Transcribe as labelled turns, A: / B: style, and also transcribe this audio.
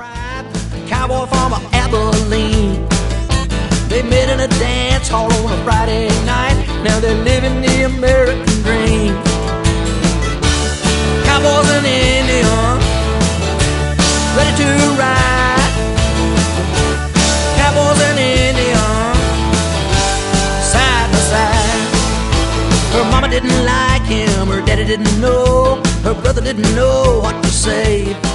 A: tribe, cowboy from Abilene. They met in a dance hall on a Friday night. Now they're living the American dream. Cowboys and Indians, ready to ride. Cowboys and Indians, side by side. Her mama didn't like him, her daddy didn't know, her brother didn't know what to say.